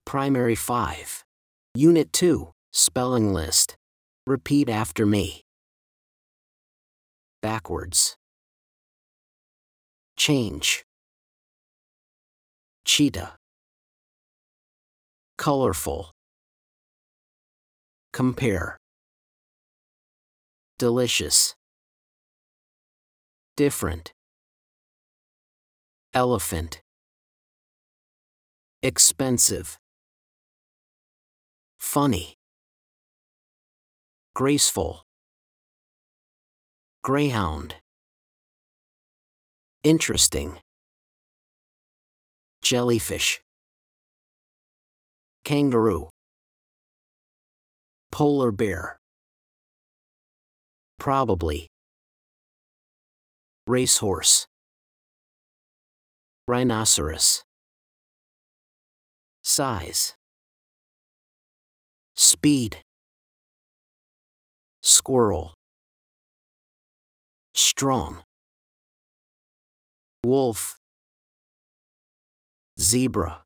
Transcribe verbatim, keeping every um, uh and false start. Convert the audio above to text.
Primary five. Unit two, Spelling List. Repeat after me. Backwards. Change. Cheetah. Colorful. Compare. Delicious. Different. Elephant. Expensive. Funny. Graceful. Greyhound. Interesting. Jellyfish. Kangaroo. Polar bear. Probably. Racehorse. Rhinoceros. Size. Speed. Squirrel. Strong. Wolf. Zebra.